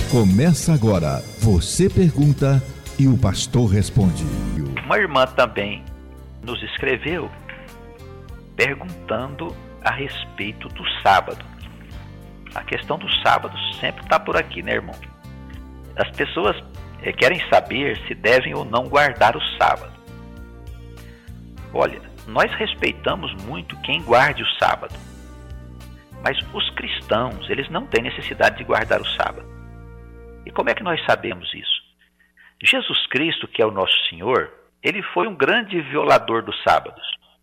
Começa agora. Você pergunta e o pastor responde. Uma irmã também nos escreveu perguntando a respeito do sábado. A questão do sábado sempre está por aqui, né, irmão? As pessoas querem saber se devem ou não guardar o sábado. Olha, nós respeitamos muito quem guarde o sábado. Mas os cristãos, eles não têm necessidade de guardar o sábado. E como é que nós sabemos isso? Jesus Cristo, que é o nosso Senhor, ele foi um grande violador dos sábados.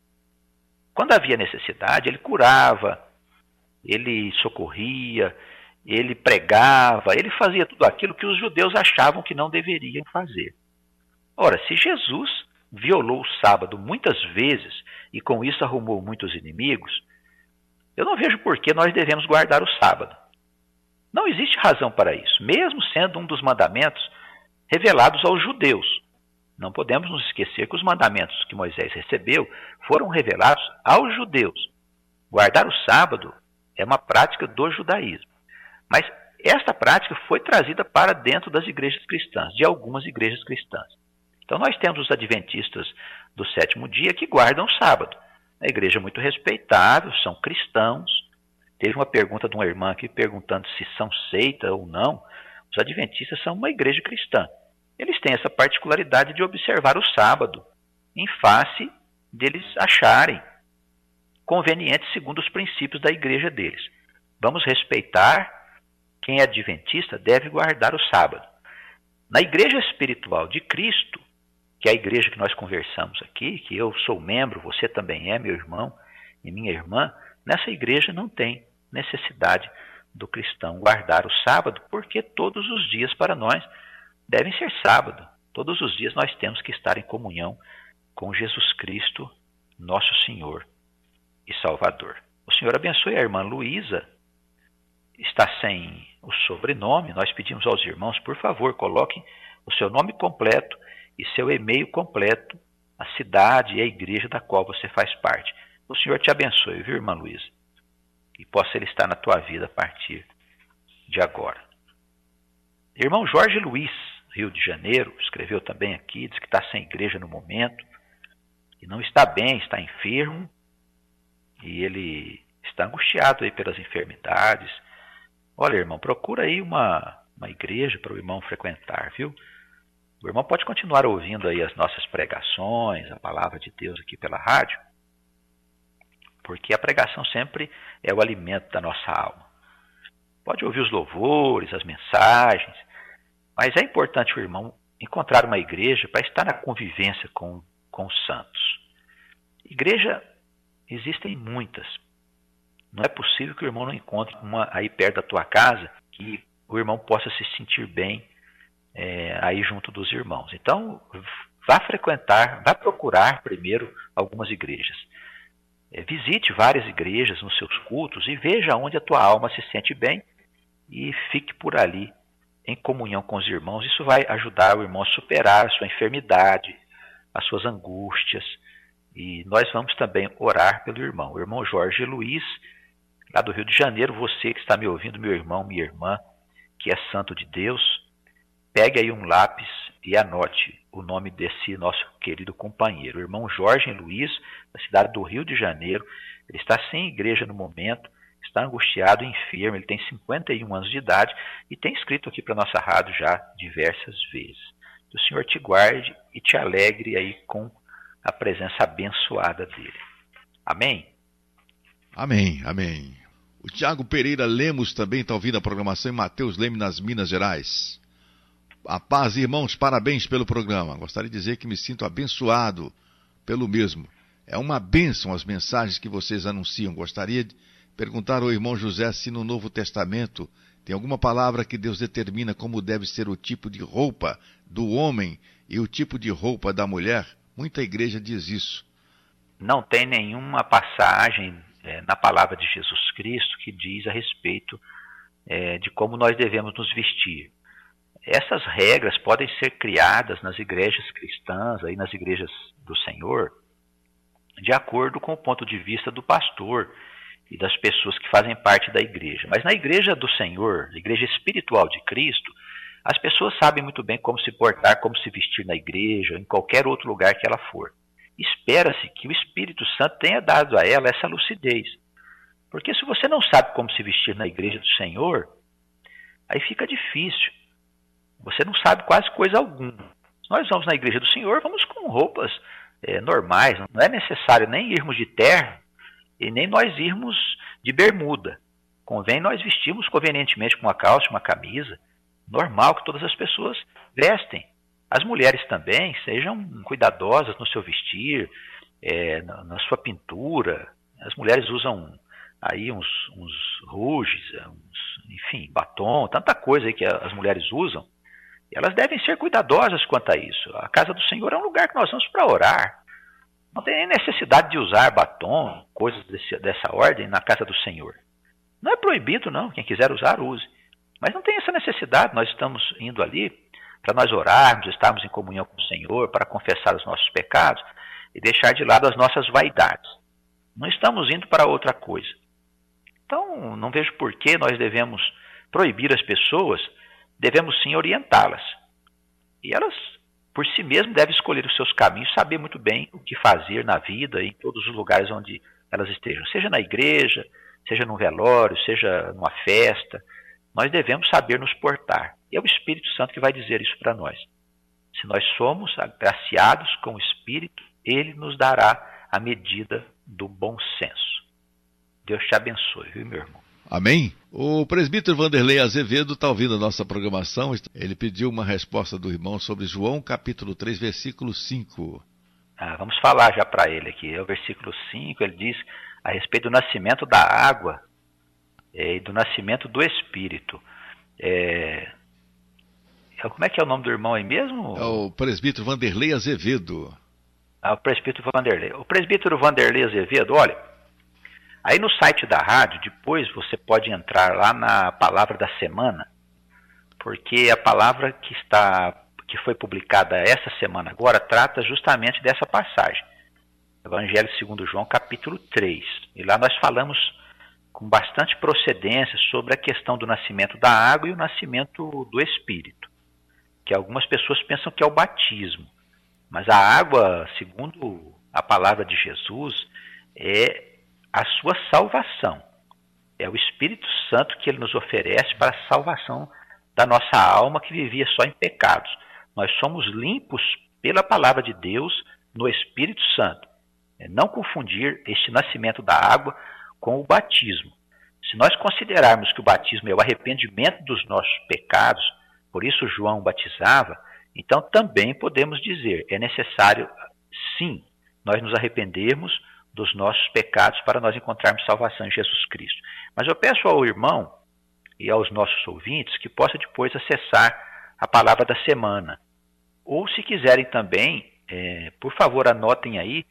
Quando havia necessidade, ele curava, ele socorria, ele pregava, ele fazia tudo aquilo que os judeus achavam que não deveriam fazer. Ora, se Jesus violou o sábado muitas vezes e com isso arrumou muitos inimigos, eu não vejo por que nós devemos guardar o sábado. Não existe razão para isso, mesmo sendo um dos mandamentos revelados aos judeus. Não podemos nos esquecer que os mandamentos que Moisés recebeu foram revelados aos judeus. Guardar o sábado é uma prática do judaísmo. Mas esta prática foi trazida para dentro das igrejas cristãs, de algumas igrejas cristãs. Então nós temos os adventistas do sétimo dia que guardam o sábado. A igreja é muito respeitável, são cristãos. Teve uma pergunta de uma irmã aqui perguntando se são seita ou não. Os adventistas são uma igreja cristã. Eles têm essa particularidade de observar o sábado, em face deles acharem conveniente segundo os princípios da igreja deles. Vamos respeitar quem é adventista, deve guardar o sábado. Na igreja espiritual de Cristo, que é a igreja que nós conversamos aqui, que eu sou membro, você também é, meu irmão e minha irmã, nessa igreja não tem necessidade do cristão guardar o sábado, porque todos os dias para nós devem ser sábado. Todos os dias nós temos que estar em comunhão com Jesus Cristo, nosso Senhor e Salvador. O Senhor abençoe a irmã Luísa. Está sem o sobrenome. Nós pedimos aos irmãos, por favor, coloquem o seu nome completo e seu e-mail completo, a cidade e a igreja da qual você faz parte. O Senhor te abençoe, viu, irmã Luísa? E possa Ele estar na tua vida a partir de agora. Irmão Jorge Luiz, Rio de Janeiro, escreveu também aqui, diz que está sem igreja no momento, e não está bem, está enfermo, e ele está angustiado aí pelas enfermidades. Olha, irmão, procura aí uma igreja para o irmão frequentar, viu? O irmão pode continuar ouvindo aí as nossas pregações, a palavra de Deus aqui pela rádio, porque a pregação sempre é o alimento da nossa alma. Pode ouvir os louvores, as mensagens, mas é importante o irmão encontrar uma igreja para estar na convivência com os santos. Igreja existem muitas. Não é possível que o irmão não encontre uma aí perto da tua casa que o irmão possa se sentir bem aí junto dos irmãos. Então, vá frequentar, vá procurar primeiro algumas igrejas. Visite várias igrejas nos seus cultos e veja onde a tua alma se sente bem e fique por ali em comunhão com os irmãos. Isso vai ajudar o irmão a superar a sua enfermidade, as suas angústias. E nós vamos também orar pelo irmão. O irmão Jorge Luiz, lá do Rio de Janeiro, você que está me ouvindo, meu irmão, minha irmã, que é santo de Deus, pegue aí um lápis e anote o nome desse nosso querido companheiro. O irmão Jorge Luiz, da cidade do Rio de Janeiro. Ele está sem igreja no momento, está angustiado, enfermo, ele tem 51 anos de idade e tem escrito aqui para a nossa rádio já diversas vezes. Que o Senhor te guarde e te alegre aí com a presença abençoada dele. Amém? Amém, amém. O Tiago Pereira Lemos também está ouvindo a programação em Mateus Leme, nas Minas Gerais. A paz, irmãos, parabéns pelo programa. Gostaria de dizer que me sinto abençoado pelo mesmo. É uma bênção as mensagens que vocês anunciam. Gostaria de perguntar ao irmão José se no Novo Testamento tem alguma palavra que Deus determina como deve ser o tipo de roupa do homem e o tipo de roupa da mulher. Muita igreja diz isso. Não tem nenhuma passagem na palavra de Jesus Cristo que diz a respeito de como nós devemos nos vestir. Essas regras podem ser criadas nas igrejas cristãs, aí nas igrejas do Senhor, de acordo com o ponto de vista do pastor e das pessoas que fazem parte da igreja. Mas na igreja do Senhor, na igreja espiritual de Cristo, as pessoas sabem muito bem como se portar, como se vestir na igreja, em qualquer outro lugar que ela for. Espera-se que o Espírito Santo tenha dado a ela essa lucidez. Porque se você não sabe como se vestir na igreja do Senhor, aí fica difícil. Você não sabe quase coisa alguma. Se nós vamos na igreja do Senhor, vamos com roupas normais. Não é necessário nem irmos de terno e nem nós irmos de bermuda. Convém nós vestirmos convenientemente com uma calça, uma camisa, normal que todas as pessoas vestem. As mulheres também sejam cuidadosas no seu vestir, na sua pintura. As mulheres usam aí uns rouges, enfim, batom, tanta coisa aí que as mulheres usam. E elas devem ser cuidadosas quanto a isso. A casa do Senhor é um lugar que nós vamos para orar. Não tem nem necessidade de usar batom, coisas dessa ordem na casa do Senhor. Não é proibido, não. Quem quiser usar, use. Mas não tem essa necessidade. Nós estamos indo ali para nós orarmos, estarmos em comunhão com o Senhor, para confessar os nossos pecados e deixar de lado as nossas vaidades. Não estamos indo para outra coisa. Então, não vejo por que nós devemos proibir as pessoas, devemos sim orientá-las. E elas, por si mesmas, devem escolher os seus caminhos, saber muito bem o que fazer na vida, em todos os lugares onde elas estejam. Seja na igreja, seja num velório, seja numa festa, nós devemos saber nos portar. E é o Espírito Santo que vai dizer isso para nós. Se nós somos agraciados com o Espírito, Ele nos dará a medida do bom senso. Deus te abençoe, viu, meu irmão? Amém? O presbítero Vanderlei Azevedo está ouvindo a nossa programação. Ele pediu uma resposta do irmão sobre João capítulo 3, versículo 5. Vamos falar já para ele aqui. É o versículo 5, ele diz a respeito do nascimento da água e do nascimento do Espírito. Como é que é o nome do irmão aí mesmo? É o presbítero Vanderlei Azevedo. O presbítero Vanderlei. O presbítero Vanderlei Azevedo, olha, aí no site da rádio, depois você pode entrar lá na palavra da semana, porque a palavra que foi publicada essa semana agora trata justamente dessa passagem. Evangelho segundo João, capítulo 3. E lá nós falamos com bastante procedência sobre a questão do nascimento da água e o nascimento do Espírito, que algumas pessoas pensam que é o batismo. Mas a água, segundo a palavra de Jesus, é a sua salvação. É o Espírito Santo que ele nos oferece para a salvação da nossa alma que vivia só em pecados. Nós somos limpos pela palavra de Deus no Espírito Santo. Não confundir este nascimento da água com o batismo. Se nós considerarmos que o batismo é o arrependimento dos nossos pecados, por isso João batizava, então também podemos dizer, é necessário, sim, nós nos arrependermos dos nossos pecados para nós encontrarmos salvação em Jesus Cristo. Mas eu peço ao irmão e aos nossos ouvintes que possa depois acessar a palavra da semana. Ou se quiserem também, por favor anotem aí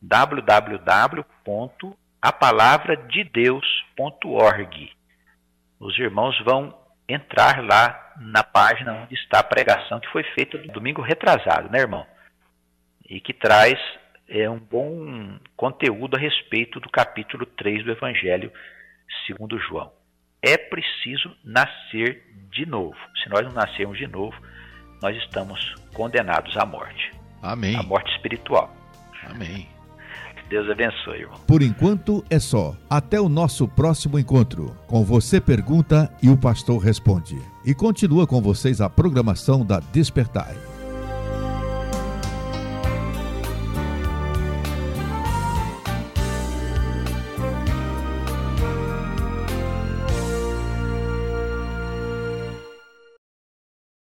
www.apalavradedeus.org. Os irmãos vão entrar lá na página onde está a pregação que foi feita no domingo retrasado, né, irmão? E que traz um bom conteúdo a respeito do capítulo 3 do Evangelho segundo João. É preciso nascer de novo. Se nós não nascermos de novo, nós estamos condenados à morte. Amém. A morte espiritual. Amém. Deus abençoe, irmão. Por enquanto é só. Até o nosso próximo encontro. Com Você Pergunta e o Pastor Responde. E continua com vocês a programação da Despertai.